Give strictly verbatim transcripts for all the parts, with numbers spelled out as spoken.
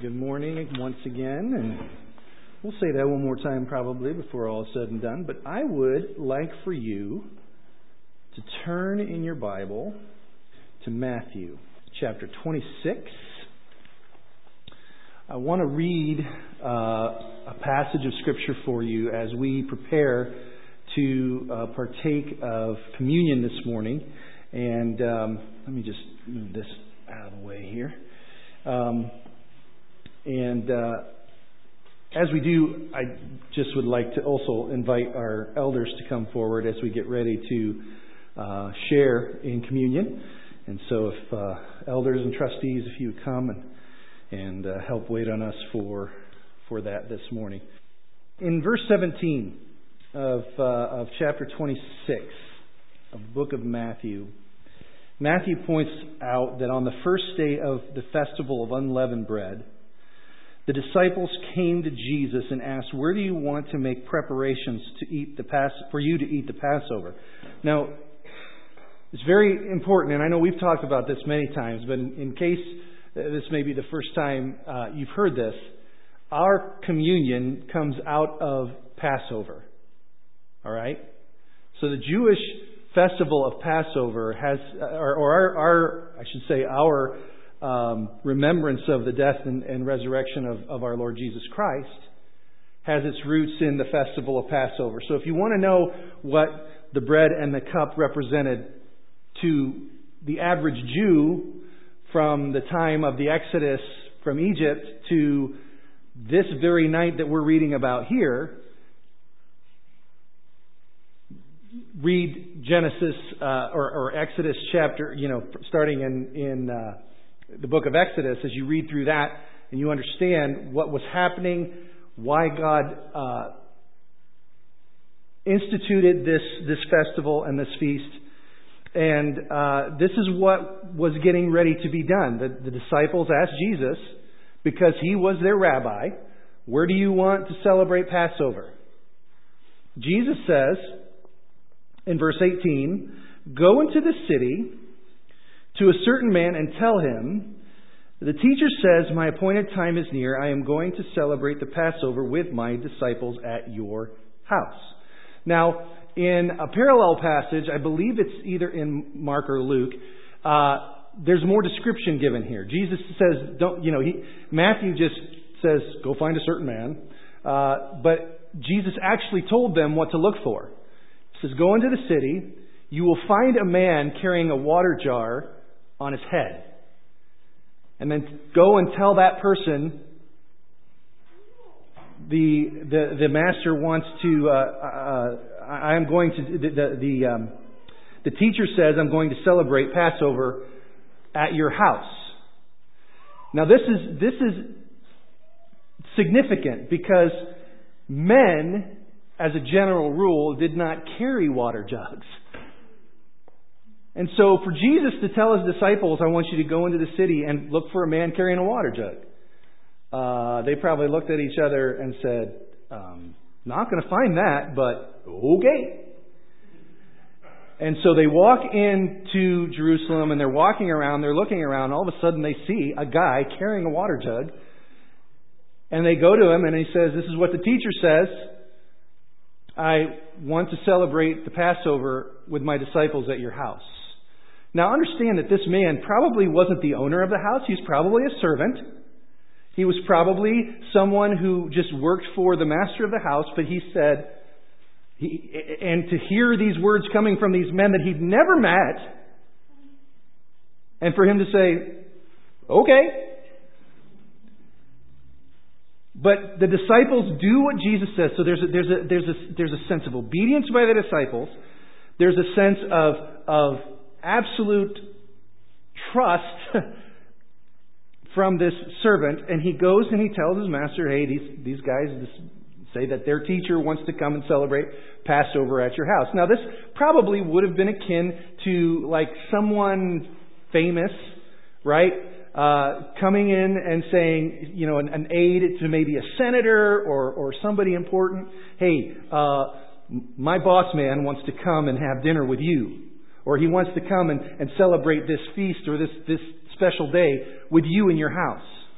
Good morning once again, and we'll say that one more time probably before all is said and done, but I would like for you to turn in your Bible to Matthew chapter twenty-six. I want to read uh, a passage of Scripture for you as we prepare to uh, partake of communion this morning. And um, let me just move this out of the way here. Um, and uh, as we do, I just would like to also invite our elders to come forward as we get ready to uh, share in communion. And so if uh, elders and trustees, if you would come and and uh, help wait on us for for that this morning. In verse seventeen of uh, of chapter twenty-six of the book of Matthew, Matthew points out that on the first day of the festival of unleavened bread, the disciples came to Jesus and asked, "Where do you want to make preparations to eat the Pass for you to eat the Passover?" Now, it's very important, and I know we've talked about this many times, but in, in case this may be the first time uh, you've heard this, our communion comes out of Passover. All right? So the Jewish festival of Passover has, or, or our, our, I should say, our um, remembrance of the death and, and resurrection of, of our Lord Jesus Christ has its roots in the festival of Passover. So if you want to know what the bread and the cup represented to the average Jew from the time of the Exodus from Egypt to this very night that we're reading about here, read Genesis uh, or, or Exodus chapter, you know, starting in, in uh, the book of Exodus, as you read through that and you understand what was happening, why God uh, instituted this, this festival and this feast. And uh, this is what was getting ready to be done. The, the disciples asked Jesus, because he was their rabbi, "Where do you want to celebrate Passover?" Jesus says, in verse eighteen, "Go into the city to a certain man and tell him, the teacher says, my appointed time is near. I am going to celebrate the Passover with my disciples at your house." Now, in a parallel passage, I believe it's either in Mark or Luke, uh, there's more description given here. Jesus says, don't, you know, he, Matthew just says, "Go find a certain man." Uh, but Jesus actually told them what to look for. He says, "Go into the city. You will find a man carrying a water jar on his head. And then go and tell that person, the the, the master wants to, uh, uh, I am going to, the, the, the, um, the teacher says, I'm going to celebrate Passover at your house." Now this is, this is significant because men, as a general rule, did not carry water jugs. And so for Jesus to tell his disciples, "I want you to go into the city and look for a man carrying a water jug," uh, they probably looked at each other and said, um, "Not going to find that, but okay." And so they walk into Jerusalem and they're walking around, they're looking around, all of a sudden they see a guy carrying a water jug. And they go to him and he says, "This is what the teacher says. I want to celebrate the Passover with my disciples at your house." Now understand that this man probably wasn't the owner of the house. He's probably a servant. He was probably someone who just worked for the master of the house, but he said, he, and to hear these words coming from these men that he'd never met, and for him to say, "Okay." But the disciples do what Jesus says. So there's a, there's a, there's a, there's a sense of obedience by the disciples. There's a sense of, of absolute trust from this servant. And he goes and he tells his master, "Hey, these, these guys say that their teacher wants to come and celebrate Passover at your house." Now this probably would have been akin to like someone famous, right? Uh, coming in and saying, you know, an, an aide to maybe a senator or, or somebody important. "Hey, uh, my boss man wants to come and have dinner with you. Or he wants to come and, and celebrate this feast or this, this special day with you in your house."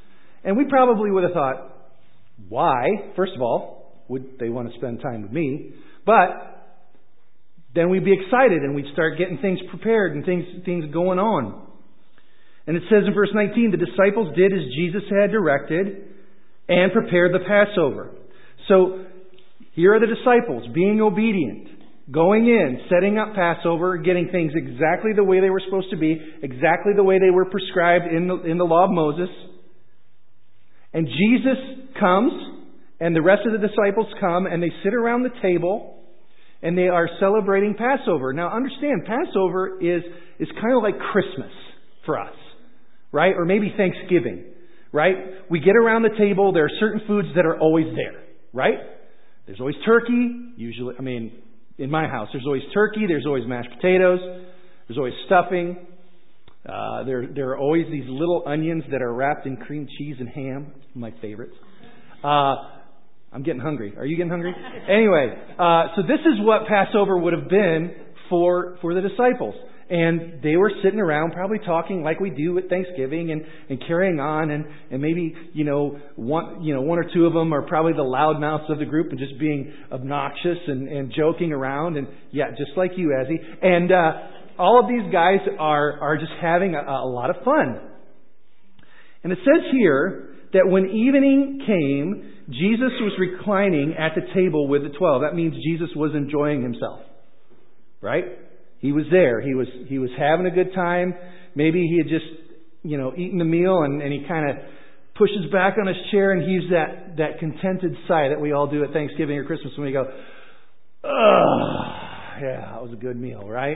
And we probably would have thought, why? First of all, would they want to spend time with me? But then we'd be excited and we'd start getting things prepared and things, things going on. And it says in verse nineteen, the disciples did as Jesus had directed and prepared the Passover. So here are the disciples being obedient, going in, setting up Passover, getting things exactly the way they were supposed to be, exactly the way they were prescribed in the, in the law of Moses. And Jesus comes, and the rest of the disciples come, and they sit around the table, and they are celebrating Passover. Now understand, Passover is, is kind of like Christmas for us, right? Or maybe Thanksgiving, right? We get around the table, there are certain foods that are always there, right? There's always turkey, usually, I mean, in my house, there's always turkey, there's always mashed potatoes, there's always stuffing. Uh, there, there are always these little onions that are wrapped in cream cheese and ham. My favorites. Uh, I'm getting hungry. Are you getting hungry? Anyway, uh, so this is what Passover would have been for for the disciples. And they were sitting around probably talking like we do at Thanksgiving and, and carrying on. And, and maybe, you know, one, you know, one or two of them are probably the loudmouths of the group and just being obnoxious and, and joking around. And yeah, just like you, Ezzy. And uh, all of these guys are, are just having a, a lot of fun. And it says here that when evening came, Jesus was reclining at the table with the twelve. That means Jesus was enjoying himself. Right? He was there. He was he was having a good time. Maybe he had just, you know, eaten the meal and, and he kind of pushes back on his chair and heaves that, that contented sigh that we all do at Thanksgiving or Christmas when we go, ugh, yeah, that was a good meal, right?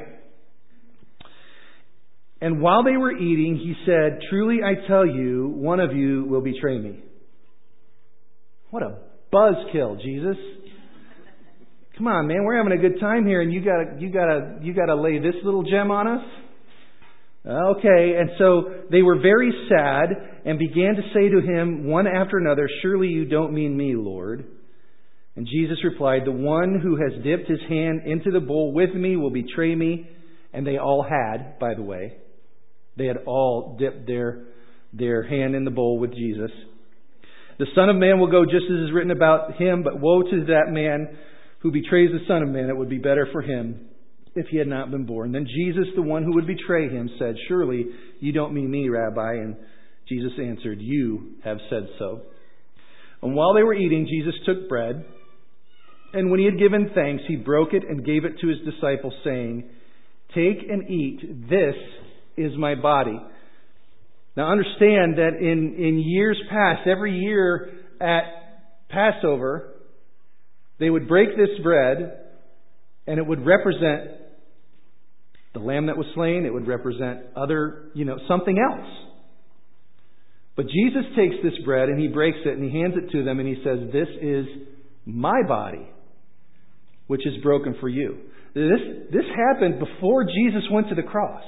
And while they were eating, he said, truly I tell you, one of you will betray me. What a buzzkill, Jesus. Come on, man, we're having a good time here and you gotta, you gotta, you gotta lay this little gem on us? Okay, and so they were very sad and began to say to him one after another, surely you don't mean me, Lord. And Jesus replied, the one who has dipped his hand into the bowl with me will betray me. And they all had, by the way. They had all dipped their, their hand in the bowl with Jesus. The Son of Man will go just as is written about him, but woe to that man who betrays the Son of Man. It would be better for him if he had not been born. Then Jesus, the one who would betray him, said, surely you don't mean me, Rabbi. And Jesus answered, you have said so. And while they were eating, Jesus took bread, and when he had given thanks, he broke it and gave it to his disciples, saying, take and eat, this is my body. Now understand that in, in years past, every year at Passover, they would break this bread and it would represent the lamb that was slain. It would represent other, you know, something else. But Jesus takes this bread and he breaks it and he hands it to them and he says, this is my body, which is broken for you. This, this happened before Jesus went to the cross.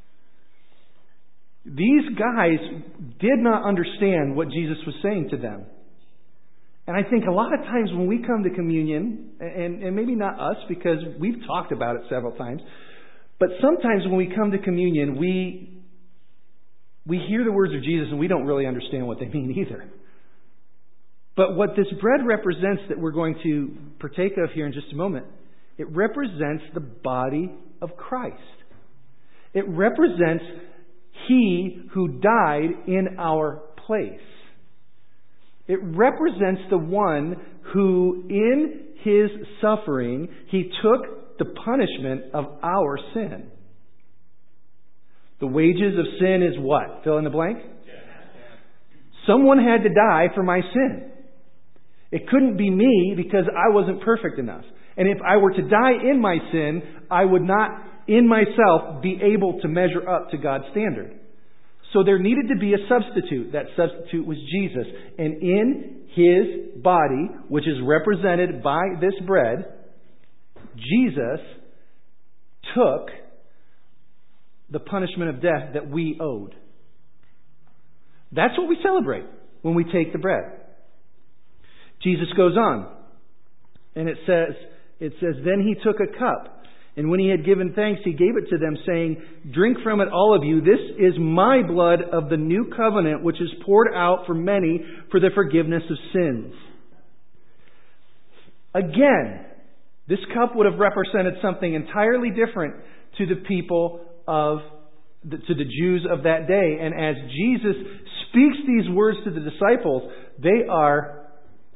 These guys did not understand what Jesus was saying to them. And I think a lot of times when we come to communion, and, and maybe not us because we've talked about it several times, but sometimes when we come to communion, we, we hear the words of Jesus and we don't really understand what they mean either. But what this bread represents that we're going to partake of here in just a moment, it represents the body of Christ. It represents He who died in our place. It represents the one who, in His suffering, He took the punishment of our sin. The wages of sin is what? Fill in the blank. Someone had to die for my sin. It couldn't be me because I wasn't perfect enough. And if I were to die in my sin, I would not, in myself, be able to measure up to God's standard. So there needed to be a substitute. That substitute was Jesus. And in His body, which is represented by this bread, Jesus took the punishment of death that we owed. That's what we celebrate when we take the bread. Jesus goes on, and it says, it says, then He took a cup, And when he had given thanks, he gave it to them, saying, "Drink from it, all of you. This is my blood of the new covenant, which is poured out for many for the forgiveness of sins." Again, this cup would have represented something entirely different to the people of, to the Jews of that day. And as Jesus speaks these words to the disciples, they are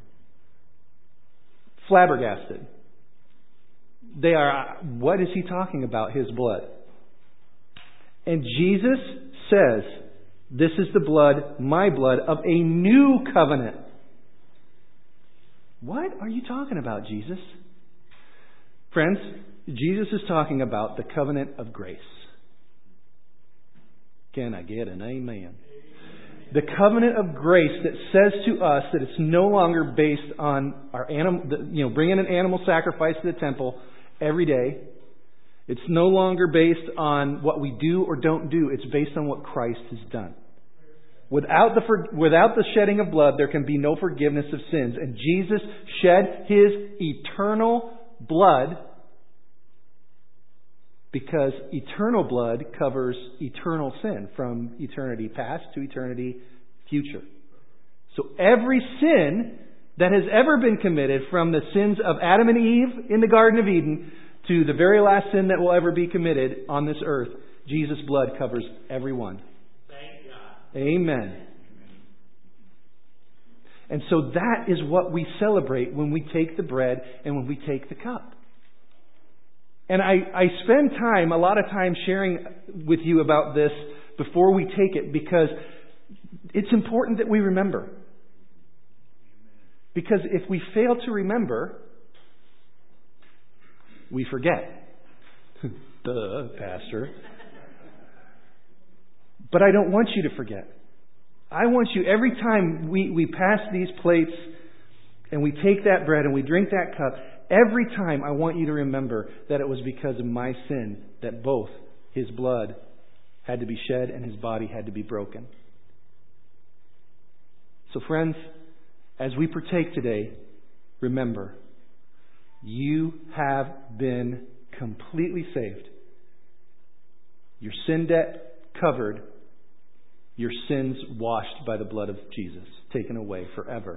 flabbergasted. They are, what is he talking about? His blood. And Jesus says, "This is the blood, my blood, of a new covenant." What are you talking about, Jesus? Friends, Jesus is talking about the covenant of grace. Can I get an amen? The covenant of grace that says to us that it's no longer based on our animal, you know, bringing an animal sacrifice to the temple every day. It's no longer based on what we do or don't do. It's based on what Christ has done. Without the, without the shedding of blood, there can be no forgiveness of sins. And Jesus shed His eternal blood because eternal blood covers eternal sin from eternity past to eternity future. So every sin that has ever been committed, from the sins of Adam and Eve in the Garden of Eden to the very last sin that will ever be committed on this earth, Jesus' blood covers every one. Thank God. Amen. And so that is what we celebrate when we take the bread and when we take the cup. And I, I spend time, a lot of time sharing with you about this before we take it, because it's important that we remember. Because if we fail to remember, we forget. Duh, Pastor. But I don't want you to forget. I want you, every time we, we pass these plates and we take that bread and we drink that cup, every time I want you to remember that it was because of my sin that both His blood had to be shed and His body had to be broken. So friends, as we partake today, remember, you have been completely saved. Your sin debt covered. Your sins washed by the blood of Jesus, taken away forever.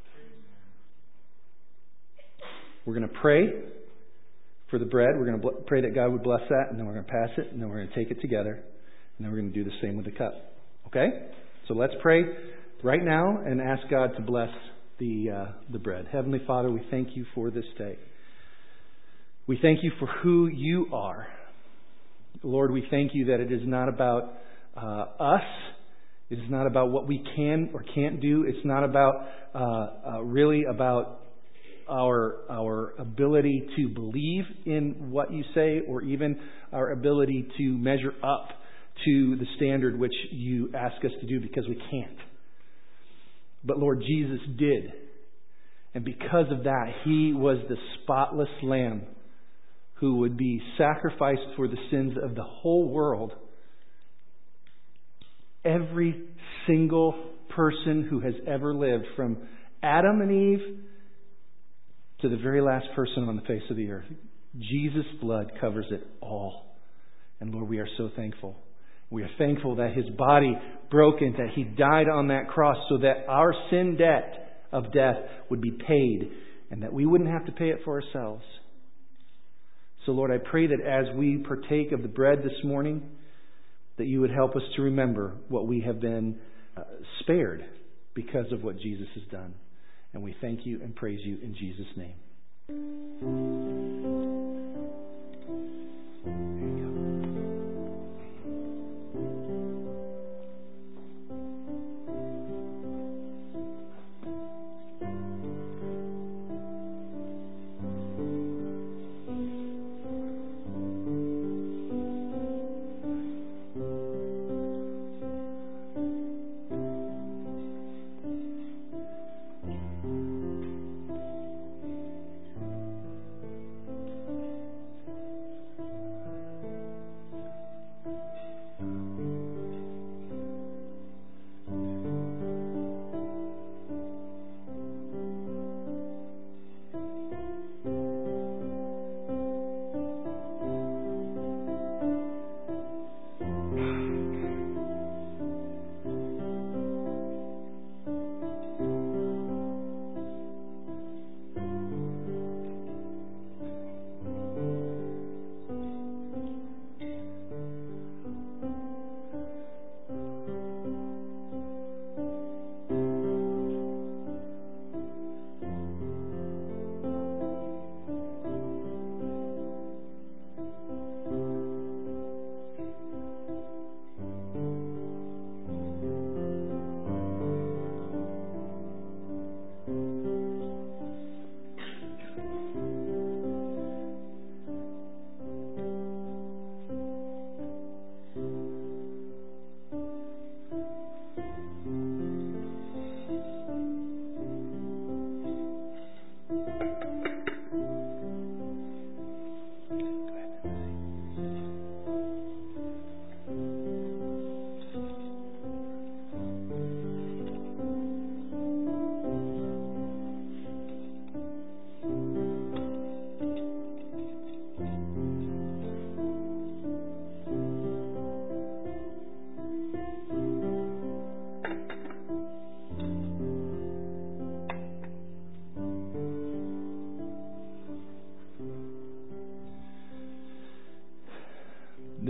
We're going to pray for the bread. We're going to pray that God would bless that, and then we're going to pass it, and then we're going to take it together, and then we're going to do the same with the cup. Okay? So let's pray right now and ask God to bless the uh, the bread. Heavenly Father, we thank you for this day. We thank you for who you are. Lord, we thank you that it is not about uh, us. It is not about what we can or can't do. It's not about uh, uh, really about our our ability to believe in what you say, or even our ability to measure up to the standard which you ask us to do, because we can't. But Lord, Jesus did. And because of that, He was the spotless Lamb who would be sacrificed for the sins of the whole world. Every single person who has ever lived, from Adam and Eve to the very last person on the face of the earth. Jesus' blood covers it all. And Lord, we are so thankful. We are thankful that His body broken, that He died on that cross so that our sin debt of death would be paid, and that we wouldn't have to pay it for ourselves. So Lord, I pray that as we partake of the bread this morning, that you would help us to remember what we have been uh, spared because of what Jesus has done. And we thank you and praise you in Jesus' name.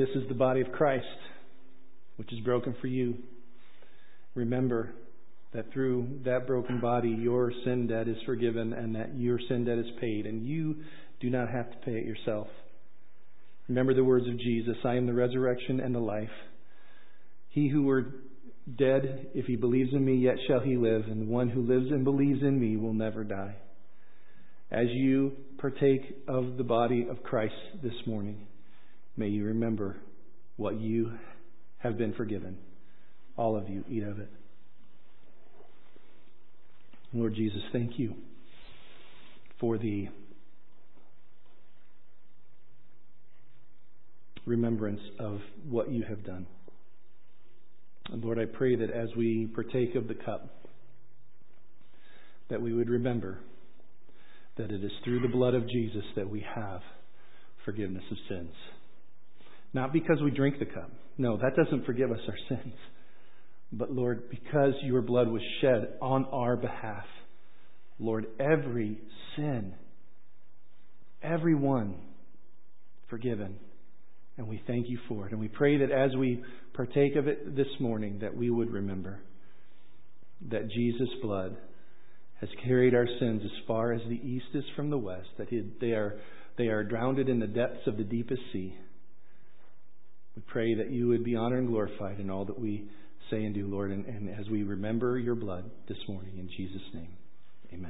this is the body of Christ, which is broken for you. Remember that through that broken body, your sin debt is forgiven and that your sin debt is paid, and you do not have to pay it yourself. Remember the words of Jesus, I am the resurrection and the life. He who were dead, if he believes in me, yet shall he live, and the one who lives and believes in me will never die. As you partake of the body of Christ this morning, may you remember what you have been forgiven. All of you, eat of it. Lord Jesus, thank you for the remembrance of what you have done. And Lord, I pray that as we partake of the cup, that we would remember that it is through the blood of Jesus that we have forgiveness of sins. Not because we drink the cup. No, that doesn't forgive us our sins. But Lord, because your blood was shed on our behalf, Lord, every sin, every one forgiven. And we thank you for it. And we pray that as we partake of it this morning, that we would remember that Jesus' blood has carried our sins as far as the east is from the west, that they are, they are drowned in the depths of the deepest sea. We pray that you would be honored and glorified in all that we say and do, Lord, and, and as we remember your blood this morning, in Jesus' name, amen.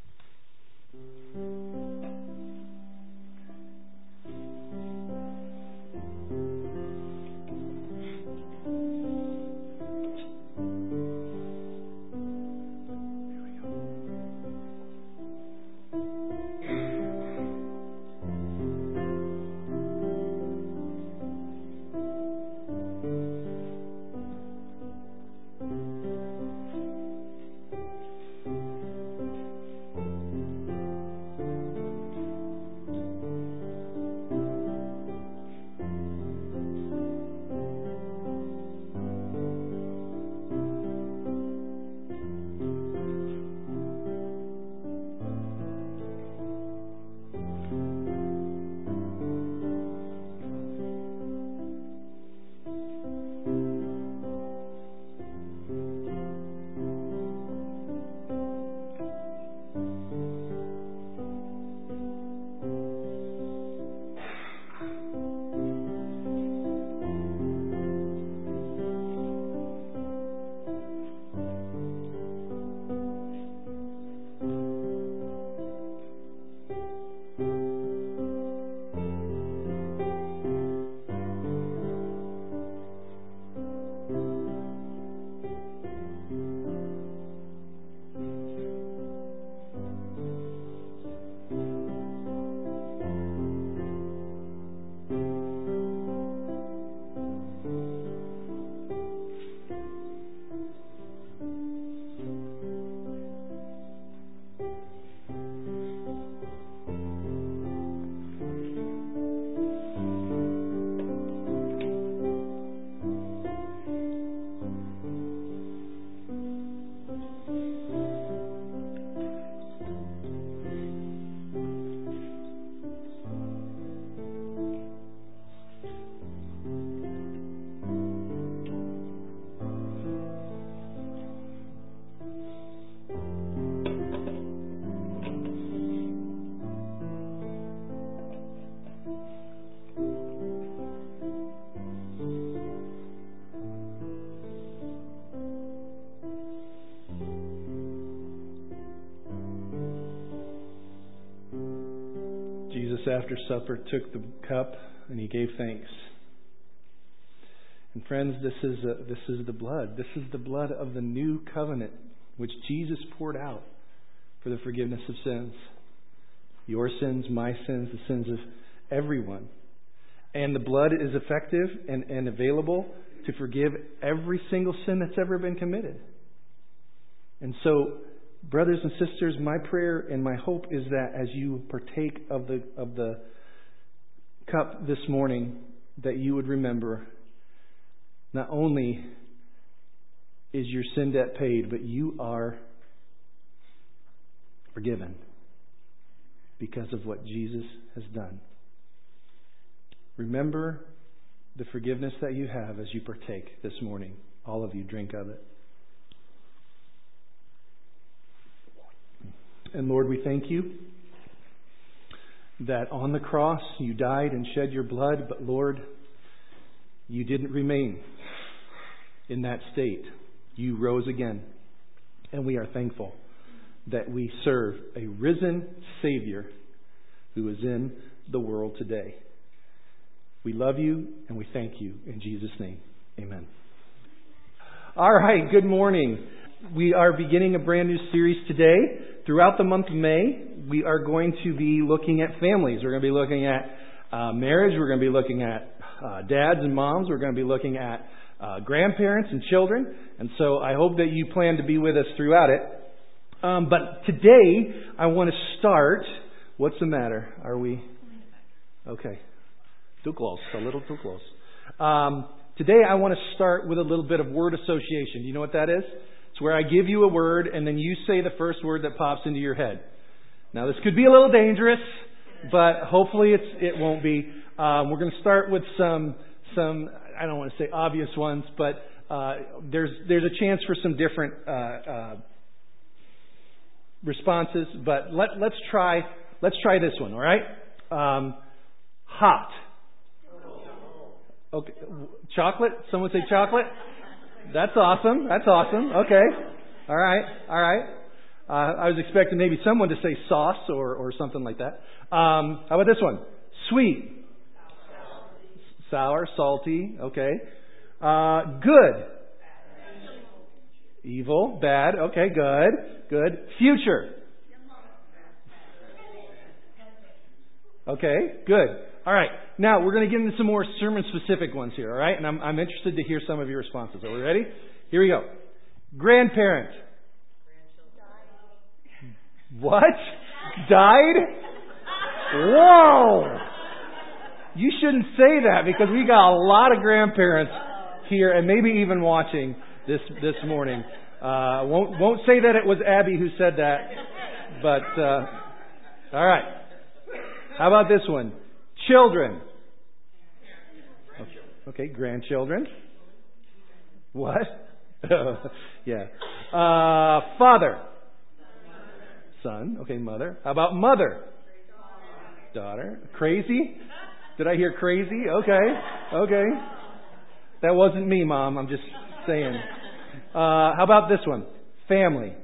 After supper took the cup and he gave thanks. And friends, this is a, this is the blood. This is the blood of the new covenant which Jesus poured out for the forgiveness of sins. Your sins, my sins, the sins of everyone. And the blood is effective and, and available to forgive every single sin that's ever been committed. And so, brothers and sisters, my prayer and my hope is that as you partake of the of the cup this morning, that you would remember not only is your sin debt paid, but you are forgiven because of what Jesus has done. Remember the forgiveness that you have as you partake this morning. All of you, drink of it. And Lord, we thank you that on the cross you died and shed your blood, but Lord, you didn't remain in that state. You rose again. And we are thankful that we serve a risen Savior who is in the world today. We love you and we thank you in Jesus' name. Amen. All right, good morning. We are beginning a brand new series today. Throughout the month of May, we are going to be looking at families. We're going to be looking at uh, marriage. We're going to be looking at uh, dads and moms. We're going to be looking at uh, grandparents and children. And so I hope that you plan to be with us throughout it. Um, but today, I want to start. What's the matter? Are we? Okay. Too close. A little too close. Um, today, I want to start with a little bit of word association. Do you know what that is? It's where I give you a word and then you say the first word that pops into your head. Now, this could be a little dangerous, but hopefully it's, it won't be. Um, we're going to start with some, some, I don't want to say obvious ones, but uh, there's there's a chance for some different uh, uh, responses. But let, let's try let's try this one. All right, um, hot. Okay, chocolate. Someone say chocolate. That's awesome. That's awesome. Okay. All right. All right. Uh, I was expecting maybe someone to say sauce or, or something like that. Um, how about this one? Sweet. Sour, salty. Okay. Uh, good. Evil. Bad. Okay. Good. Good. Future. Okay. Good. All right. Now, we're going to get into some more sermon-specific ones here, all right? And I'm, I'm interested to hear some of your responses. Are we ready? Here we go. Grandparent. What? Died? Whoa! You shouldn't say that because we got a lot of grandparents here and maybe even watching this this morning. Uh, won't won't say that it was Abby who said that, but uh, all right. How about this one? Children. Okay, okay, grandchildren. What? Yeah. Uh, father. Son. Okay, mother. How about mother? Daughter. Crazy? Did I hear crazy? Okay. Okay. That wasn't me, Mom. I'm just saying. Uh, how about this one? Family.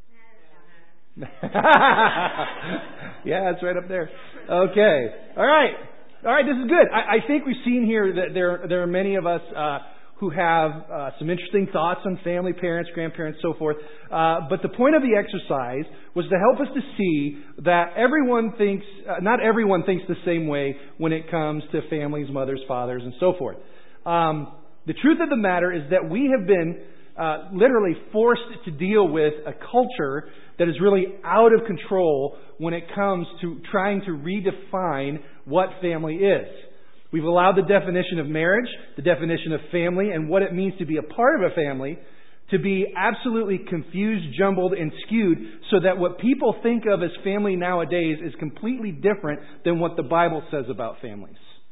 Yeah, it's right up there. Okay. All right. All right, this is good. I, I think we've seen here that there, there are many of us uh, who have uh, some interesting thoughts on family, parents, grandparents, so forth. Uh, but the point of the exercise was to help us to see that everyone thinks, uh, not everyone thinks the same way when it comes to families, mothers, fathers, and so forth. Um, the truth of the matter is that we have been uh, literally forced to deal with a culture that is really out of control when it comes to trying to redefine what family is. We've allowed the definition of marriage, the definition of family, and what it means to be a part of a family to be absolutely confused, jumbled, and skewed so that what people think of as family nowadays is completely different than what the Bible says about families.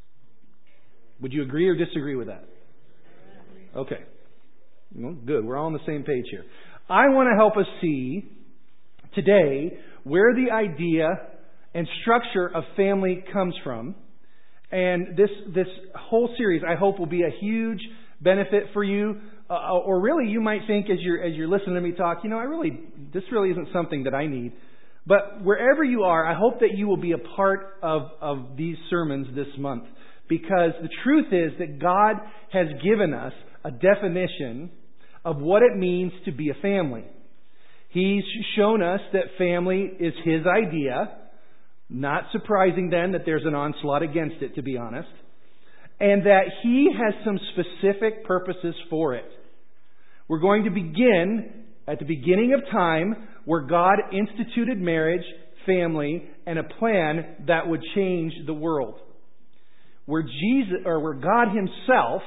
Would you agree or disagree with that? Okay. Well, good. We're all on the same page here. I want to help us see today where the idea and structure of family comes from. And this this whole series, I hope, will be a huge benefit for you. Uh, or really, you might think as you're as you're listening to me talk, you know, I really this really isn't something that I need. But wherever you are, I hope that you will be a part of of these sermons this month, because the truth is that God has given us a definition of what it means to be a family. He's shown us that family is His idea. Not surprising then that there's an onslaught against it, to be honest. And that He has some specific purposes for it. We're going to begin at the beginning of time where God instituted marriage, family, and a plan that would change the world. Where Jesus, or where God Himself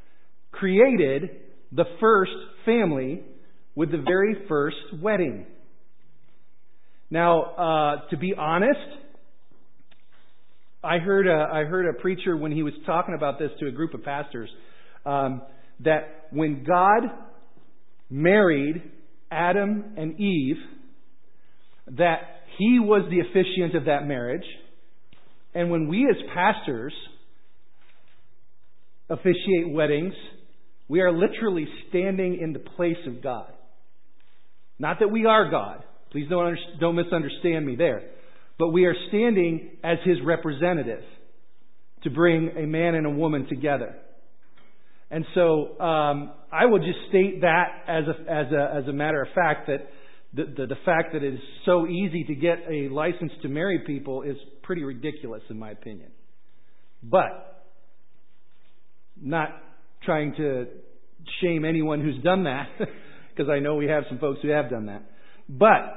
created the first family with the very first wedding. Now, uh, to be honest, I heard a, I heard a preacher when he was talking about this to a group of pastors, um, that when God married Adam and Eve, that He was the officiant of that marriage. And when we as pastors officiate weddings, we are literally standing in the place of God. Not that we are God. Please don't, under, don't misunderstand me there. But we are standing as His representative to bring a man and a woman together. And so um, I will just state that as a, as a, as a matter of fact, that the, the, the fact that it is so easy to get a license to marry people is pretty ridiculous in my opinion. But not trying to shame anyone who's done that, because I know we have some folks who have done that. But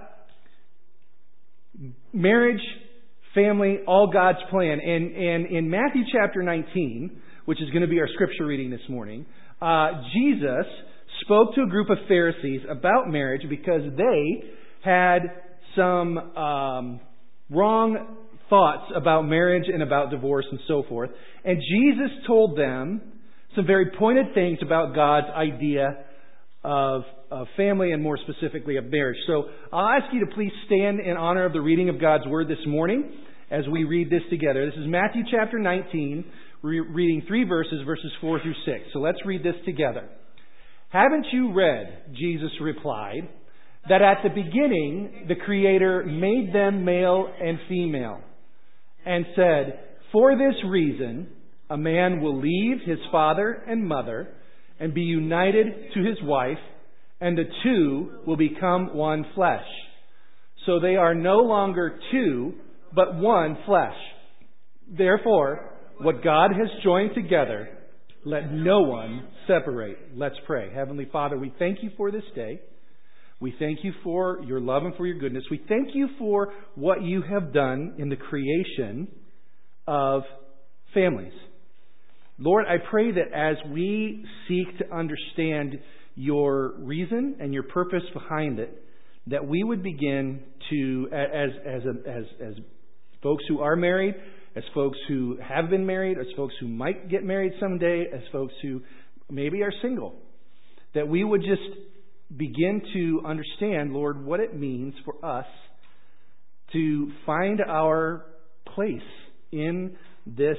marriage, family, all God's plan. And, and in Matthew chapter nineteen, which is going to be our scripture reading this morning, uh, Jesus spoke to a group of Pharisees about marriage because they had some um, wrong thoughts about marriage and about divorce and so forth. And Jesus told them some very pointed things about God's idea of, of family and more specifically of marriage. So I'll ask you to please stand in honor of the reading of God's Word this morning as we read this together. This is Matthew chapter nineteen, re- reading three verses, verses four through six. So let's read this together. Haven't you read, Jesus replied, that at the beginning the Creator made them male and female, and said, for this reason a man will leave his father and mother and be united to his wife, and the two will become one flesh. So they are no longer two, but one flesh. Therefore, what God has joined together, let no one separate. Let's pray. Heavenly Father, we thank you for this day. We thank you for your love and for your goodness. We thank you for what you have done in the creation of families. Lord, I pray that as we seek to understand your reason and your purpose behind it, that we would begin to, as as a, as as folks who are married, as folks who have been married, as folks who might get married someday, as folks who maybe are single, that we would just begin to understand, Lord, what it means for us to find our place in this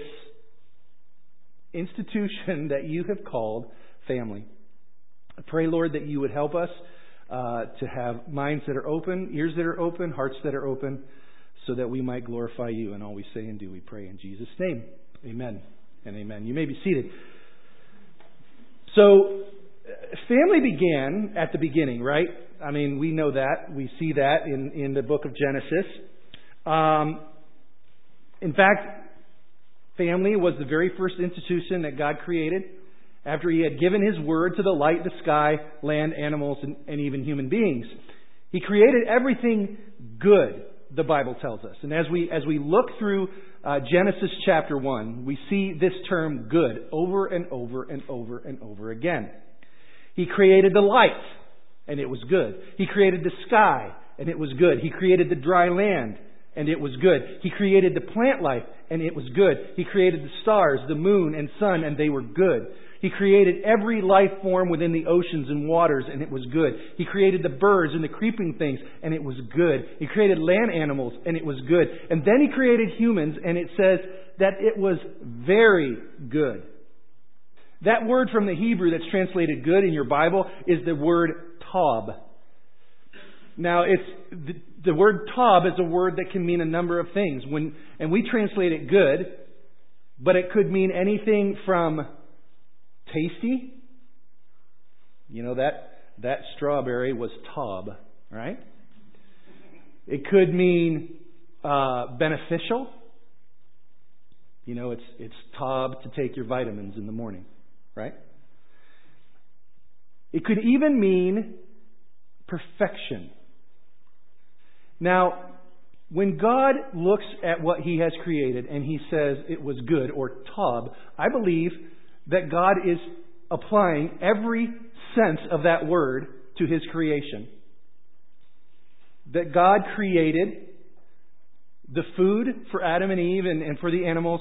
institution that you have called family. I pray, Lord, that you would help us uh, to have minds that are open, ears that are open, hearts that are open, so that we might glorify you in all we say and do. We pray in Jesus' name. Amen and amen. You may be seated. So, family began at the beginning, right? I mean, we know that. We see that in, in the book of Genesis. Um, in fact, family was the very first institution that God created after He had given His word to the light, the sky, land, animals, and, and even human beings. He created everything good, the Bible tells us. And as we as we look through uh, Genesis chapter one, we see this term good over and over and over and over again. He created the light, and it was good. He created the sky, and it was good. He created the dry land, and it was good. He created the plant life, and it was good. He created the stars, the moon, and sun, and they were good. He created every life form within the oceans and waters, and it was good. He created the birds and the creeping things, and it was good. He created land animals, and it was good. And then He created humans, and it says that it was very good. That word from the Hebrew that's translated good in your Bible is the word tob. Now, it's the, the word tob is a word that can mean a number of things. When and we translate it good, but it could mean anything from tasty. You know, that that strawberry was tob, right? It could mean uh, beneficial. You know, it's it's tob to take your vitamins in the morning, right? It could even mean perfection. Now, when God looks at what He has created and He says it was good, or tob, I believe that God is applying every sense of that word to His creation. That God created the food for Adam and Eve and, and for the animals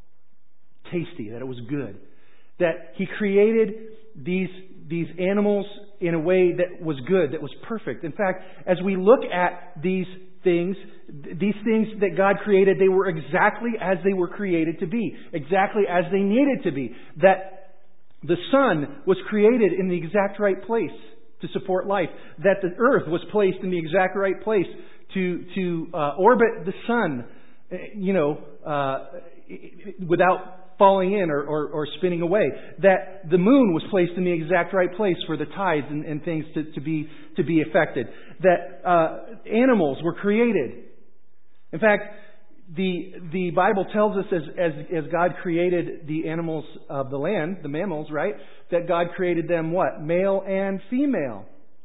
tasty, that it was good. That He created these, these animals in a way that was good, that was perfect. In fact, as we look at these things, these things that God created, they were exactly as they were created to be, exactly as they needed to be. That the sun was created in the exact right place to support life. That the earth was placed in the exact right place to to uh, orbit the sun, you know, uh, without falling in or, or, or spinning away. That the moon was placed in the exact right place for the tides and, and things to, to be to be affected. That uh, animals were created. In fact, the the Bible tells us as, as as God created the animals of the land, the mammals, right? That God created them what? Male and female.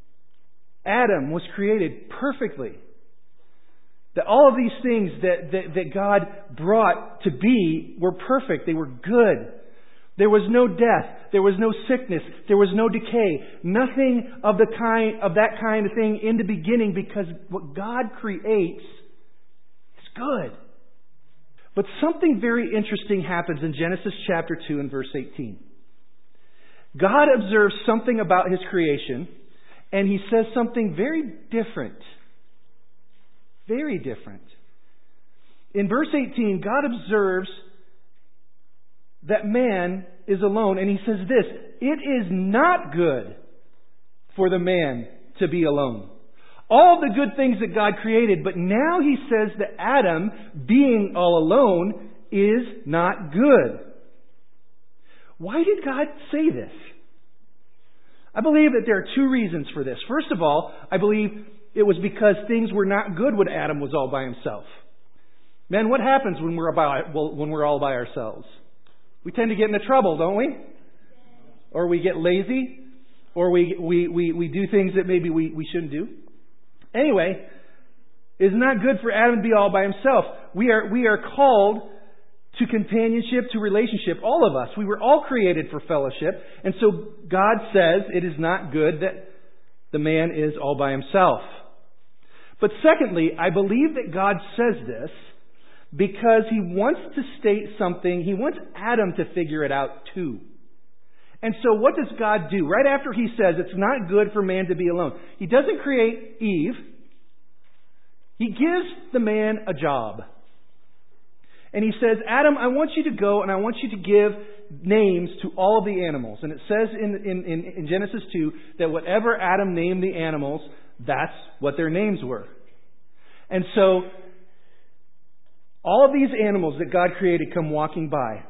Adam was created perfectly. That all of these things that, that, that God brought to be were perfect. They were good. There was no death. There was no sickness. There was no decay. Nothing of the kind of that kind of thing in the beginning, because what God creates is good. But something very interesting happens in Genesis chapter two and verse eighteen. God observes something about His creation, and He says something very different. Very different. In verse eighteen, God observes that man is alone, and He says this: "It is not good for the man to be alone." All the good things that God created, but now He says that Adam, being all alone, is not good. Why did God say this? I believe that there are two reasons for this. First of all, I believe it was because things were not good when Adam was all by himself. Man, what happens when we're about when we're all by ourselves? We tend to get into trouble, don't we? Or we get lazy, or we we we, we do things that maybe we, we shouldn't do. Anyway, it's not good for Adam to be all by himself. We are we are called to companionship, to relationship. All of us. We were all created for fellowship. And so God says it is not good that the man is all by himself. But secondly, I believe that God says this because He wants to state something. He wants Adam to figure it out too. And so what does God do? Right after He says it's not good for man to be alone, He doesn't create Eve. He gives the man a job. And He says, Adam, I want you to go and I want you to give names to all of the animals. And it says in, in, in, in Genesis two that whatever Adam named the animals, that's what their names were. And so all of these animals that God created come walking by.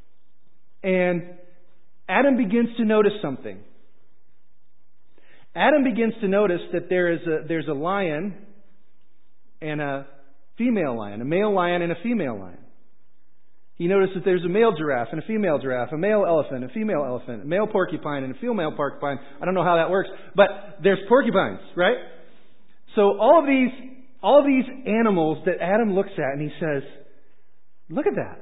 And Adam begins to notice something. Adam begins to notice that there is a, there's a lion and a female lion, a male lion and a female lion. He noticed that there's a male giraffe and a female giraffe, a male elephant, a female elephant, a male porcupine and a female porcupine. I don't know how that works, but there's porcupines, right? So all of these, all of these animals that Adam looks at and he says, look at that.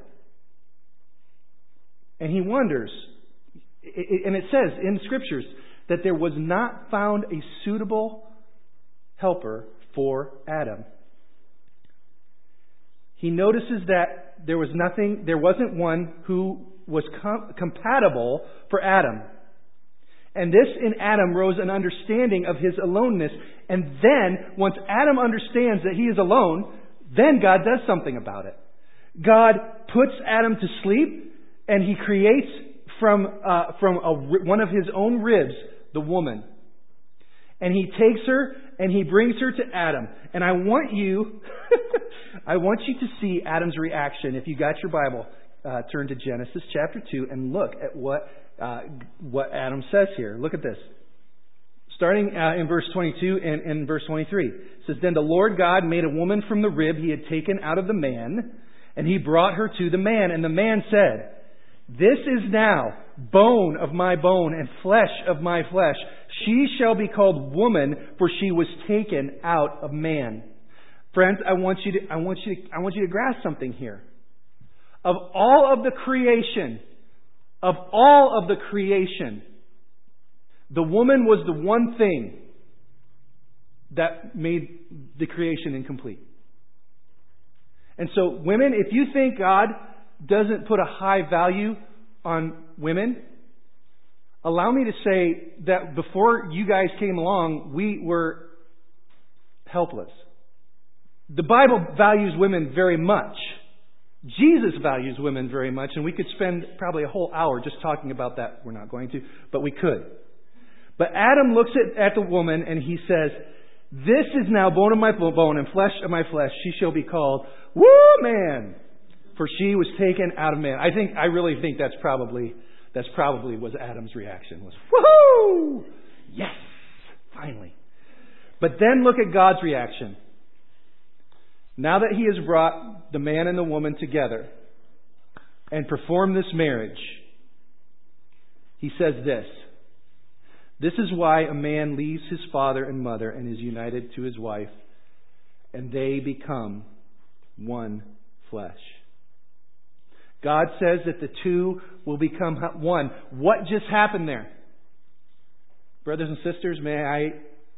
And he wonders, and it says in the Scriptures that there was not found a suitable helper for Adam. He notices that there was nothing, there wasn't one who was com- compatible for Adam. And this in Adam rose an understanding of his aloneness. And then, once Adam understands that he is alone, then God does something about it. God puts Adam to sleep, and He creates from uh, from a, one of His own ribs the woman. And He takes her and He brings her to Adam. And I want you, I want you to see Adam's reaction. If you got your Bible, uh, turn to Genesis chapter two and look at what uh, what Adam says here. Look at this. Starting uh, in verse twenty-two and, and verse twenty-three. It says, Then the Lord God made a woman from the rib He had taken out of the man, and He brought her to the man. And the man said, This is now bone of my bone and flesh of my flesh. She shall be called woman, for she was taken out of man. Friends, I want you to, I want you to, I want you to grasp something here. Of all of the creation, of all of the creation, the woman was the one thing that made the creation incomplete. And so, women, if you think God doesn't put a high value on women, allow me to say that before you guys came along, we were helpless. The Bible values women very much. Jesus values women very much, and we could spend probably a whole hour just talking about that. We're not going to, but we could. But Adam looks at, at the woman and he says, "This is now bone of my bone and flesh of my flesh. She shall be called woman, for she was taken out of man." I think, I really think that's probably, that's probably was Adam's reaction, was, "Woohoo! Yes! Finally." But then look at God's reaction. Now that He has brought the man and the woman together and performed this marriage, He says this, "This is why a man leaves his father and mother and is united to his wife, and they become one flesh." God says that the two will become one. What just happened there? Brothers and sisters, may I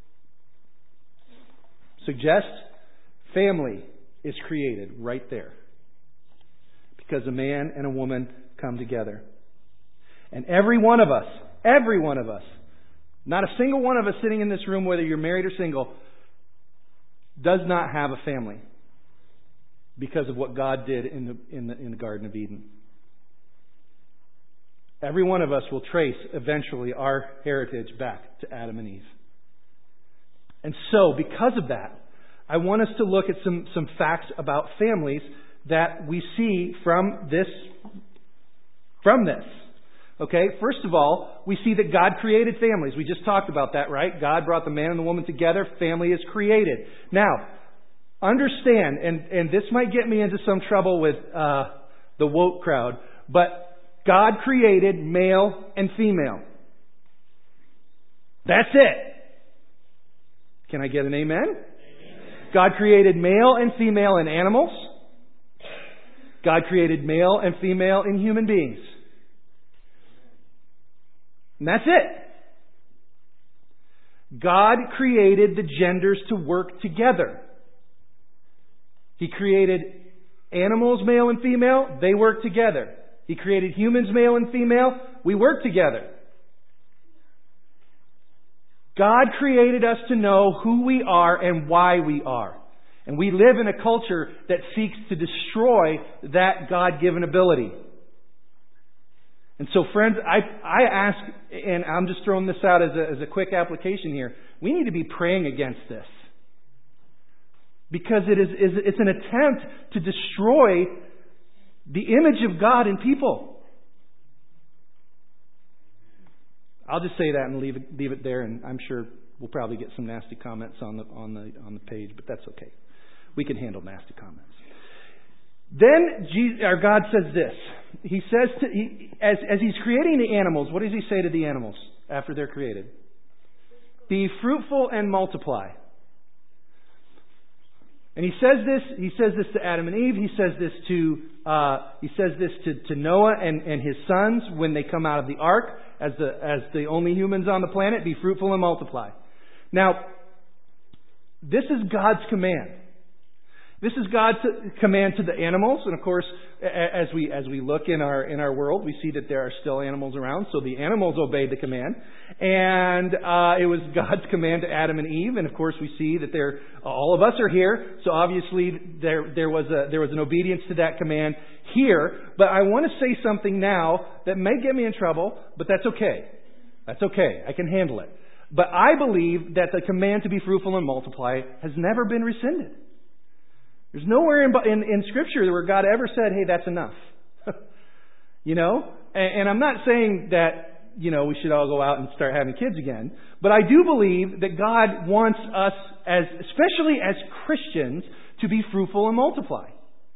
suggest family is created right there. Because a man and a woman come together. And every one of us, every one of us, not a single one of us sitting in this room, whether you're married or single, does not have a family because of what God did in the, in the, in the Garden of Eden. Every one of us will trace eventually our heritage back to Adam and Eve. And so, because of that, I want us to look at some, some facts about families that we see from this, from this. Okay, first of all, we see that God created families. We just talked about that, right? God brought the man and the woman together. Family is created. Now, understand, and, and this might get me into some trouble with uh, the woke crowd, but God created male and female. That's it. Can I get an amen? Amen. God created male and female in animals. God created male and female in human beings. And that's it. God created the genders to work together. He created animals, male and female. They work together. He created humans, male and female. We work together. God created us to know who we are and why we are. And we live in a culture that seeks to destroy that God-given ability. And so, friends, I, I ask, and I'm just throwing this out as a, as a quick application here, we need to be praying against this. Because it is, is it's an attempt to destroy the image of God in people. I'll just say that and leave it, leave it there, and I'm sure we'll probably get some nasty comments on the on the on the page, but that's okay. We can handle nasty comments. Then Jesus, our God says this. He says to he, as as He's creating the animals, what does He say to the animals after they're created? Be fruitful and multiply. And He says this. He says this to Adam and Eve. He says this to uh, He says this to, to Noah and, and his sons when they come out of the ark. As the as the only humans on the planet, be fruitful and multiply. Now, this is God's command. This is God's command to the animals, and of course, as we as we look in our in our world, we see that there are still animals around. So the animals obeyed the command, and uh, it was God's command to Adam and Eve. And of course, we see that there all of us are here. So obviously, there there was a there was an obedience to that command here. But I want to say something now that may get me in trouble, but that's okay. That's okay. I can handle it. But I believe that the command to be fruitful and multiply has never been rescinded. There's nowhere in, in, in Scripture where God ever said, hey, that's enough. You know? And, and I'm not saying that, you know, we should all go out and start having kids again. But I do believe that God wants us, as especially as Christians, to be fruitful and multiply.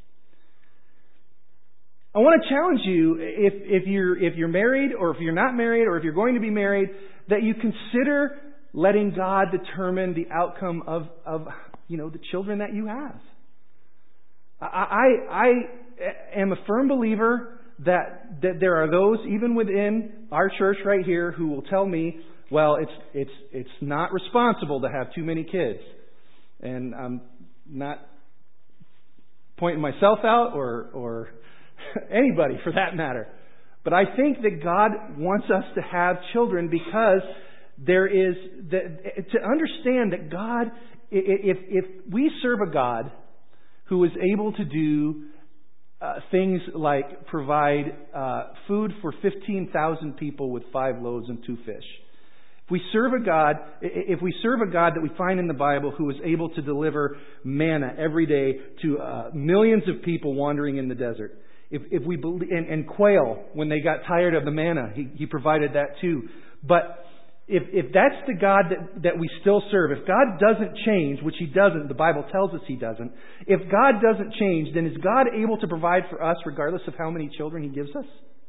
I want to challenge you, if, if you're if you're married or if you're not married or if you're going to be married, that you consider letting God determine the outcome of, of you know, the children that you have. I, I am a firm believer that, that there are those, even within our church right here, who will tell me, well, it's it's it's not responsible to have too many kids. And I'm not pointing myself out or, or anybody for that matter. But I think that God wants us to have children because there is, the, to understand that God, if, if we serve a God who is able to do uh, things like provide uh, food for fifteen thousand people with five loaves and two fish. If we serve a God, if we serve a God that we find in the Bible who is able to deliver manna every day to uh, millions of people wandering in the desert. If, if we believe, and, and quail, when they got tired of the manna, he, he provided that too. But if, if that's the God that, that we still serve, if God doesn't change, which He doesn't, the Bible tells us He doesn't, if God doesn't change, then is God able to provide for us regardless of how many children He gives us?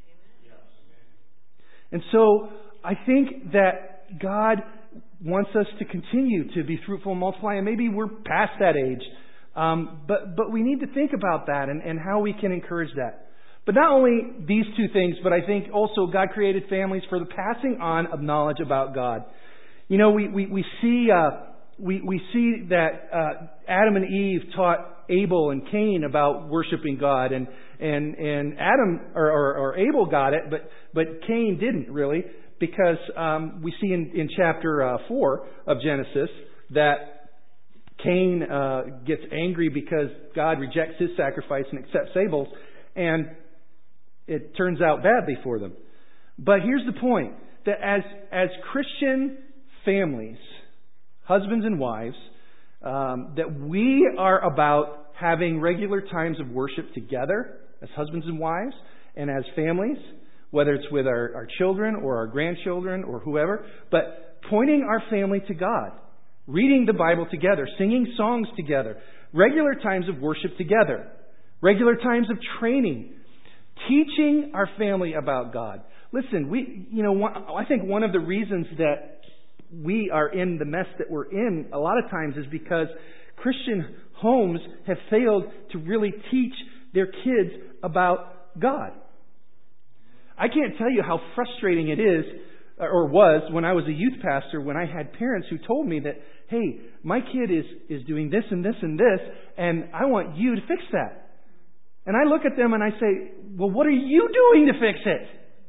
And so, I think that God wants us to continue to be fruitful and multiply, and maybe we're past that age. Um, but, but we need to think about that and, and how we can encourage that. But not only these two things, but I think also God created families for the passing on of knowledge about God. You know, we, we, we see, uh, we, we see that, uh, Adam and Eve taught Abel and Cain about worshiping God, and, and, and Adam, or, or, or Abel got it, but, but Cain didn't really, because, um, we see in, in chapter, uh, four of Genesis that Cain, uh, gets angry because God rejects his sacrifice and accepts Abel's, and it turns out badly for them. But here's the point, that as as Christian families, husbands and wives, um, that we are about having regular times of worship together as husbands and wives and as families, whether it's with our, our children or our grandchildren or whoever, but pointing our family to God, reading the Bible together, singing songs together, regular times of worship together, regular times of training, teaching our family about God. Listen, we, you know, one, I think one of the reasons that we are in the mess that we're in a lot of times is because Christian homes have failed to really teach their kids about God. I can't tell you how frustrating it is, or was, when I was a youth pastor, when I had parents who told me that, hey, my kid is, is doing this and this and this, and I want you to fix that. And I look at them and I say, well, what are you doing to fix it?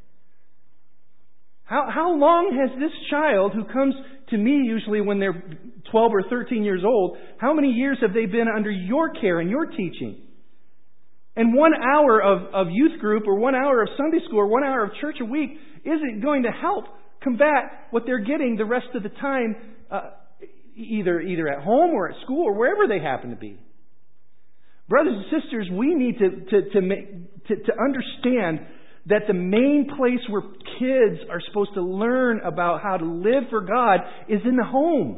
How, how long has this child, who comes to me usually when they're twelve or thirteen years old, how many years have they been under your care and your teaching? And one hour of, of youth group or one hour of Sunday school or one hour of church a week isn't going to help combat what they're getting the rest of the time, uh, either either at home or at school or wherever they happen to be. Brothers and sisters, we need to to to, make, to to understand that the main place where kids are supposed to learn about how to live for God is in the home.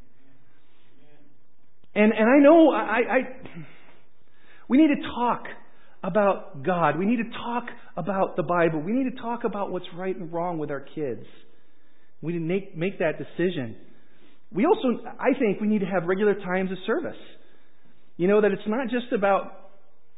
And and I know I, I we need to talk about God. We need to talk about the Bible. We need to talk about what's right and wrong with our kids. We need to make make that decision. We also, I think, we need to have regular times of service. You know, that it's not just about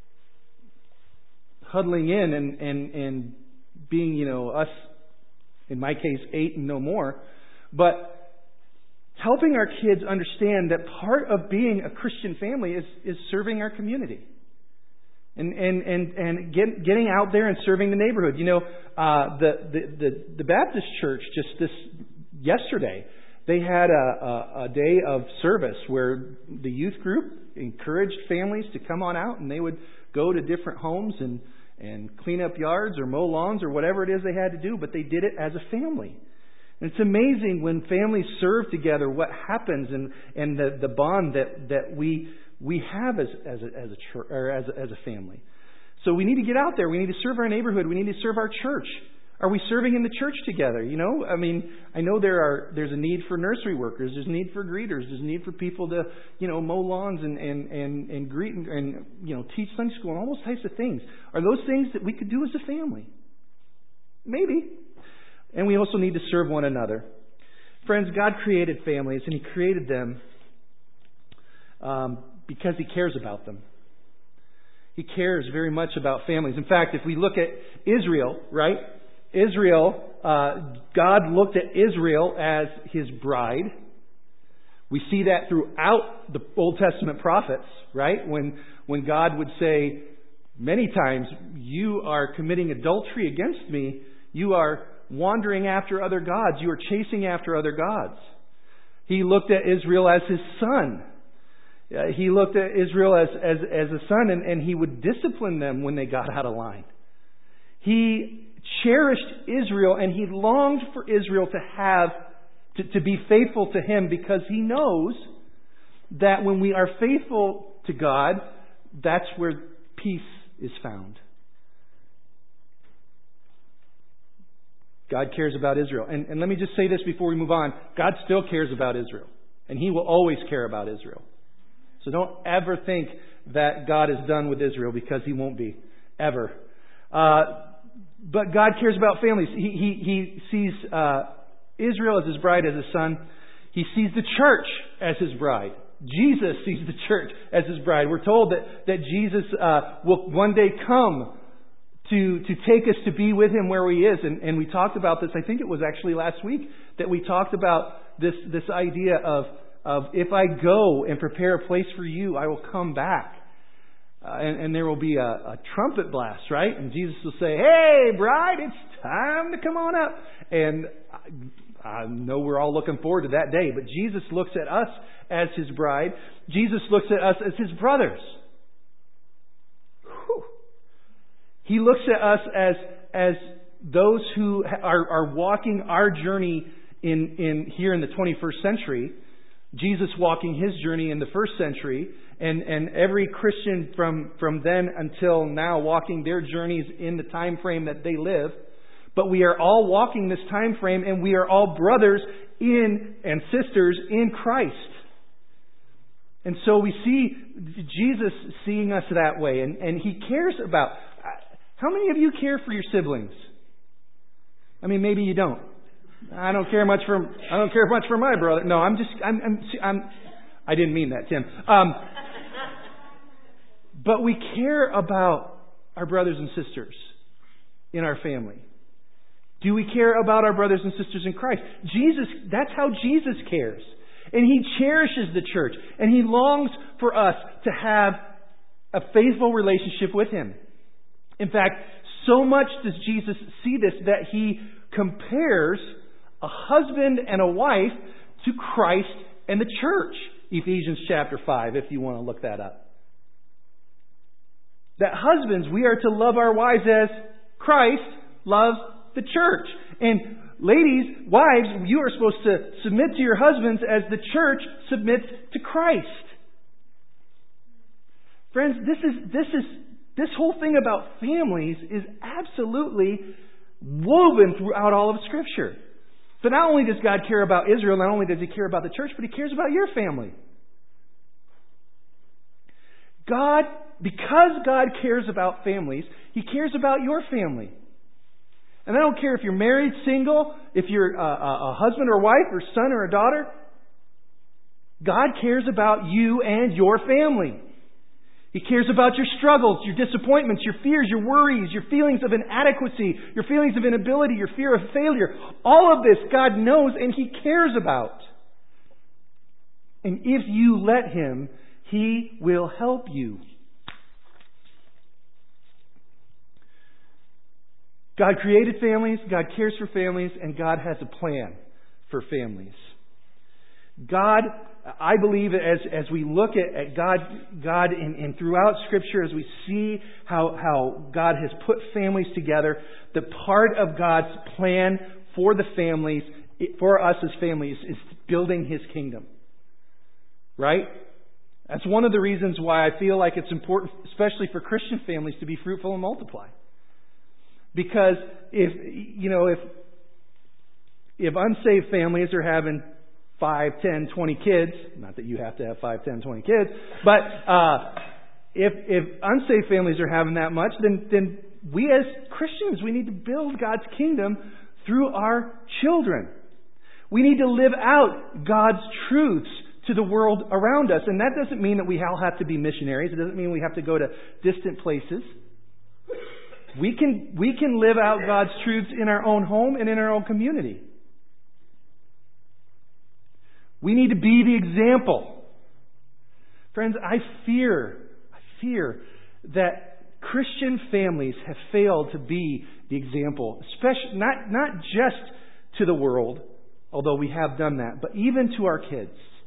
huddling in and, and, and being, you know, us, in my case, eight and no more, but helping our kids understand that part of being a Christian family is, is serving our community. And, and, and, and get, getting out there and serving the neighborhood. You know, uh, the, the, the, the Baptist church just this, yesterday, they had a, a, a day of service where the youth group encouraged families to come on out, and they would go to different homes and, and clean up yards or mow lawns or whatever it is they had to do, but they did it as a family. And it's amazing when families serve together what happens, and, and the, the bond that, that we we have as, as a, as a church, or as a, as a family. So we need to get out there. We need to serve our neighborhood. We need to serve our church. Are we serving in the church together? You know, I mean, I know there are, there's a need for nursery workers. There's a need for greeters. There's a need for people to, you know, mow lawns and, and, and, and greet and, and, you know, teach Sunday school and all those types of things. Are those things that we could do as a family? Maybe. And we also need to serve one another. Friends, God created families, and He created them um, because He cares about them. He cares very much about families. In fact, if we look at Israel, right? Israel, uh, God looked at Israel as His bride. We see that throughout the Old Testament prophets, right? When, when God would say many times, you are committing adultery against me. You are wandering after other gods. You are chasing after other gods. He looked at Israel as his son. Uh, he looked at Israel as, as, as a son, and, and he would discipline them when they got out of line. He cherished Israel, and he longed for Israel to have, to, to be faithful to him, because he knows that when we are faithful to God, that's where peace is found. God cares about Israel. And, and let me just say this before we move on. God still cares about Israel. And he will always care about Israel. So don't ever think that God is done with Israel, because he won't be. Ever. Uh, but God cares about families. He, he, he sees uh, Israel as his bride, as his son. He sees the church as his bride. Jesus sees the church as his bride. We're told that, that Jesus uh, will one day come to, to take us to be with him where he is. And, and we talked about this, I think it was actually last week, that we talked about this, this idea of, of if I go and prepare a place for you, I will come back. Uh, and, and there will be a, a trumpet blast, right? And Jesus will say, hey, bride, it's time to come on up. And I, I know we're all looking forward to that day. But Jesus looks at us as his bride. Jesus looks at us as his brothers. Whew. He looks at us as, as those who are, are walking our journey in, in here in the twenty-first century. Jesus walking his journey in the first century, and, and every Christian from, from then until now walking their journeys in the time frame that they live. But we are all walking this time frame, and we are all brothers in and sisters in Christ. And so we see Jesus seeing us that way, and, and he cares about... How many of you care for your siblings? I mean, maybe you don't. I don't care much for I don't care much for my brother. No, I'm just I'm I'm, I'm I didn't mean that, Tim. Um, but we care about our brothers and sisters in our family. Do we care about our brothers and sisters in Christ? Jesus, that's how Jesus cares. And he cherishes the church, and he longs for us to have a faithful relationship with him. In fact, so much does Jesus see this that he compares a husband and a wife to Christ and the church. Ephesians chapter five, if you want to look that up. That husbands, we are to love our wives as Christ loves the church. And ladies, wives, you are supposed to submit to your husbands as the church submits to Christ. Friends, this is this is this whole thing about families is absolutely woven throughout all of Scripture. So not only does God care about Israel, not only does he care about the church, but he cares about your family. God, because God cares about families, he cares about your family. And I don't care if you're married, single, if you're a, a husband or wife, or son or a daughter. God cares about you and your family. He cares about your struggles, your disappointments, your fears, your worries, your feelings of inadequacy, your feelings of inability, your fear of failure. All of this God knows and he cares about. And if you let him, he will help you. God created families, God cares for families, and God has a plan for families. God, I believe, as as we look at, at God, God in, in throughout Scripture, as we see how how God has put families together, the part of God's plan for the families, for us as families, is building his kingdom. Right? That's one of the reasons why I feel like it's important, especially for Christian families, to be fruitful and multiply. Because if, you know, if, if unsaved families are having five, ten, twenty kids, not that you have to have five, ten, twenty kids, but, uh, if, if unsaved families are having that much, then, then we as Christians, we need to build God's kingdom through our children. We need to live out God's truths to the world around us. And that doesn't mean that we all have to be missionaries. It doesn't mean we have to go to distant places. We can, we can live out God's truths in our own home and in our own community. We need to be the example. Friends, I fear, I fear that Christian families have failed to be the example, especially not, not just to the world, although we have done that, but even to our kids.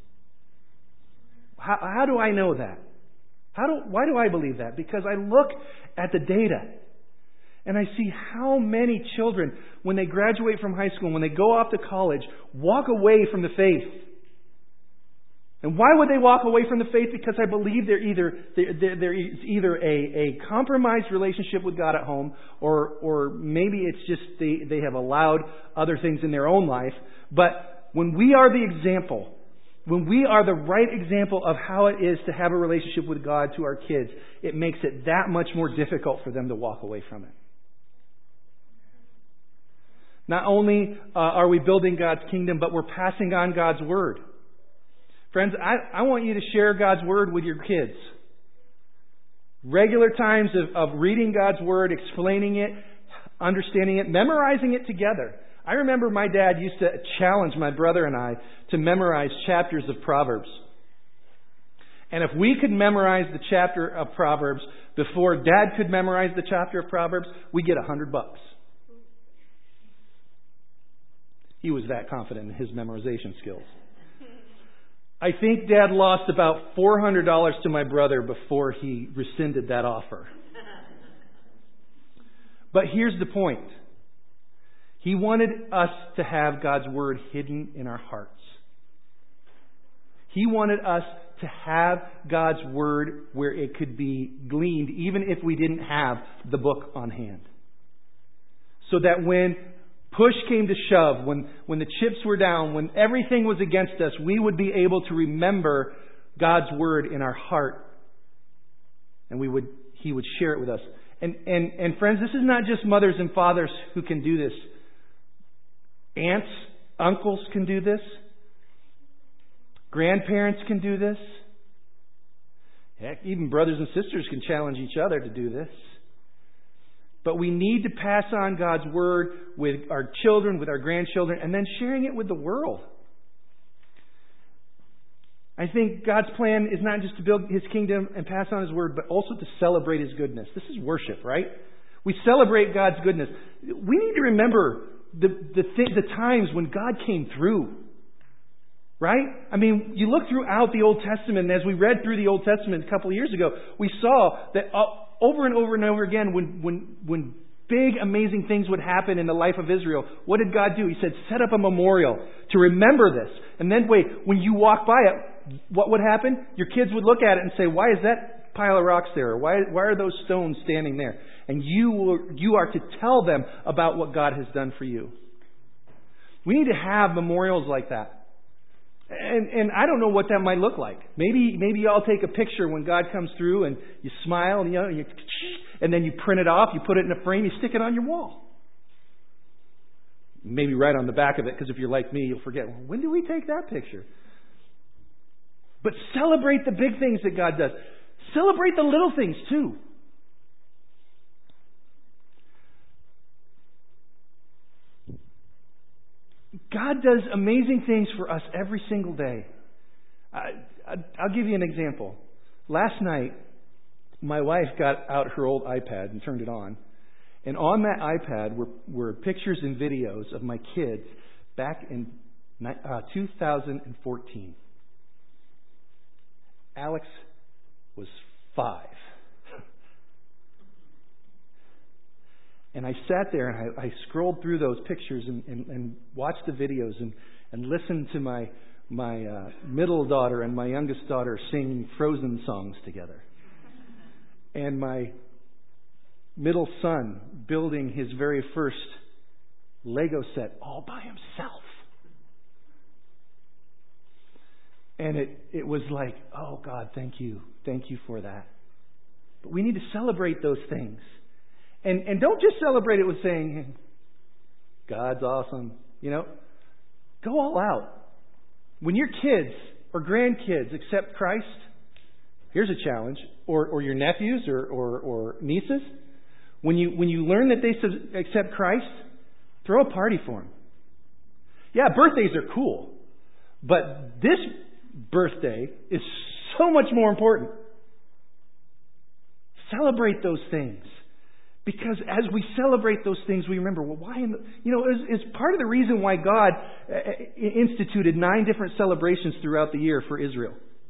How, how do I know that? How do, why do I believe that? Because I look at the data and I see how many children, when they graduate from high school, when they go off to college, walk away from the faith. And why would they walk away from the faith? Because I believe they're either they're, there is either a, a compromised relationship with God at home, or or maybe it's just they, they have allowed other things in their own life. But when we are the example, when we are the right example of how it is to have a relationship with God to our kids, it makes it that much more difficult for them to walk away from it. Not only uh, are we building God's kingdom, but we're passing on God's Word. Friends, I, I want you to share God's Word with your kids. Regular times of, of reading God's Word, explaining it, understanding it, memorizing it together. I remember my dad used to challenge my brother and I to memorize chapters of Proverbs. And if we could memorize the chapter of Proverbs before Dad could memorize the chapter of Proverbs, we get a hundred bucks. He was that confident in his memorization skills. I think Dad lost about four hundred dollars to my brother before he rescinded that offer. But here's the point. He wanted us to have God's Word hidden in our hearts. He wanted us to have God's Word where it could be gleaned, even if we didn't have the book on hand. So that when push came to shove, when, when the chips were down, when everything was against us, we would be able to remember God's Word in our heart. And we would He would share it with us. And, and, and friends, this is not just mothers and fathers who can do this. Aunts, uncles can do this. Grandparents can do this. Heck, even brothers and sisters can challenge each other to do this. But we need to pass on God's Word with our children, with our grandchildren, and then sharing it with the world. I think God's plan is not just to build His kingdom and pass on His Word, but also to celebrate His goodness. This is worship, right? We celebrate God's goodness. We need to remember the the, th- the times when God came through. Right? I mean, you look throughout the Old Testament, and as we read through the Old Testament a couple of years ago, we saw that uh, over and over and over again, when, when, when big, amazing things would happen in the life of Israel, what did God do? He said, set up a memorial to remember this. And then, wait, when you walk by it, what would happen? Your kids would look at it and say, why is that pile of rocks there? Or why, why are those stones standing there? And you will, you are to tell them about what God has done for you. We need to have memorials like that. And and I don't know what that might look like. Maybe maybe y'all take a picture when God comes through and you smile and you know, you, and then you print it off, you put it in a frame, you stick it on your wall. Maybe right on the back of it, because if you're like me, you'll forget, well, when did we take that picture? But celebrate the big things that God does. Celebrate the little things too. God does amazing things for us every single day. I, I, I'll give you an example. Last night, my wife got out her old iPad and turned it on. And on that iPad were, were pictures and videos of my kids back in uh, two thousand fourteen. Alex was five. And I sat there and I, I scrolled through those pictures and, and, and watched the videos and, and listened to my my uh, middle daughter and my youngest daughter sing Frozen songs together. And my middle son building his very first Lego set all by himself. And it, it was like, oh God, thank you. Thank you for that. But we need to celebrate those things. And and don't just celebrate it with saying, God's awesome. You know, go all out. When your kids or grandkids accept Christ, here's a challenge, or, or your nephews or, or, or nieces, when you when you learn that they accept Christ, throw a party for them. Yeah, birthdays are cool. But this birthday is so much more important. Celebrate those things. Because as we celebrate those things, we remember, well, why, in the, you know, it's, it's part of the reason why God instituted nine different celebrations throughout the year for Israel.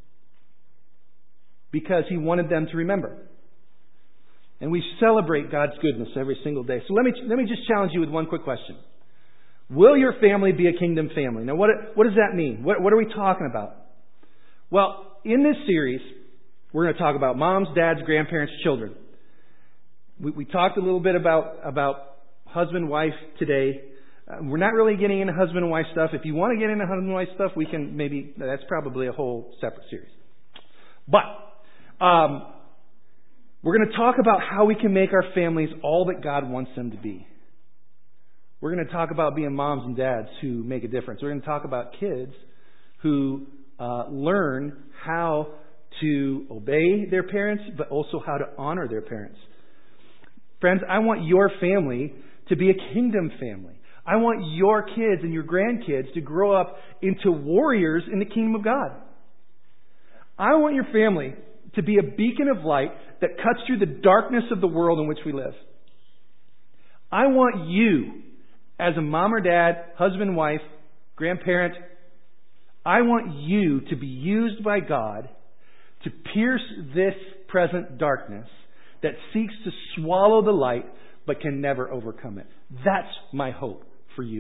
Because He wanted them to remember. And we celebrate God's goodness every single day. So let me let me just challenge you with one quick question. Will your family be a kingdom family? Now, what, what does that mean? What, what are we talking about? Well, in this series, we're going to talk about moms, dads, grandparents, children. We, we talked a little bit about, about husband, wife today. Uh, we're not really getting into husband and wife stuff. If you want to get into husband and wife stuff, we can maybe, that's probably a whole separate series. But, um, we're going to talk about how we can make our families all that God wants them to be. We're going to talk about being moms and dads who make a difference. We're going to talk about kids who uh, learn how to obey their parents, but also how to honor their parents. Friends, I want your family to be a kingdom family. I want your kids and your grandkids to grow up into warriors in the kingdom of God. I want your family to be a beacon of light that cuts through the darkness of the world in which we live. I want you, as a mom or dad, husband, wife, grandparent, I want you to be used by God to pierce this present darkness that seeks to swallow the light but can never overcome it. That's my hope for you.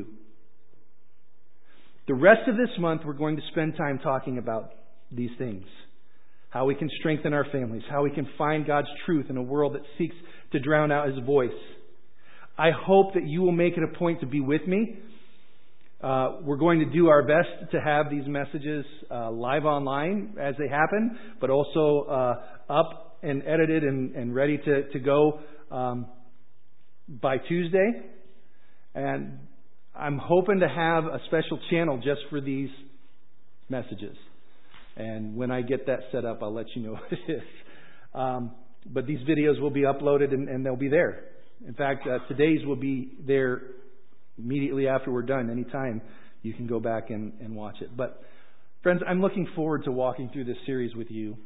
The rest of this month, we're going to spend time talking about these things. How we can strengthen our families. How we can find God's truth in a world that seeks to drown out His voice. I hope that you will make it a point to be with me. Uh, we're going to do our best to have these messages uh, live online as they happen, but also uh, up and edited and, and ready to, to go um, by Tuesday. And I'm hoping to have a special channel just for these messages. And when I get that set up, I'll let you know what it is. Um, but these videos will be uploaded and, and they'll be there. In fact, uh, today's will be there immediately after we're done. Anytime you can go back and, and watch it. But friends, I'm looking forward to walking through this series with you.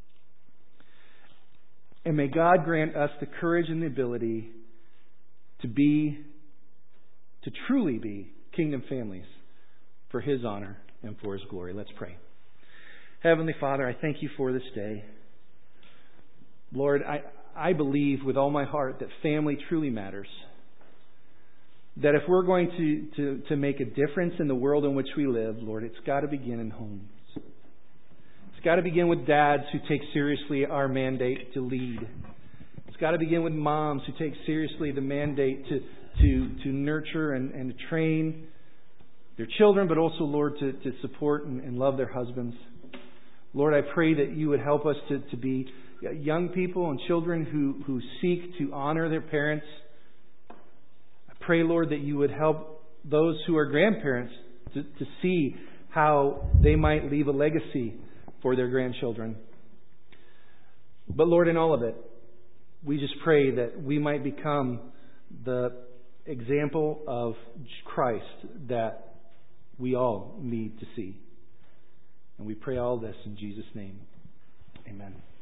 And may God grant us the courage and the ability to be, to truly be kingdom families for His honor and for His glory. Let's pray. Heavenly Father, I thank You for this day. Lord, I, I believe with all my heart that family truly matters. That if we're going to, to, to make a difference in the world in which we live, Lord, it's got to begin in homes. It's got to begin with dads who take seriously our mandate to lead. It's got to begin with moms who take seriously the mandate to, to, to nurture and, and to train their children, but also, Lord, to, to support and, and love their husbands. Lord, I pray that You would help us to, to be young people and children who, who seek to honor their parents. I pray, Lord, that You would help those who are grandparents to, to see how they might leave a legacy for their grandchildren. But Lord, in all of it, we just pray that we might become the example of Christ that we all need to see. And we pray all this in Jesus' name. Amen.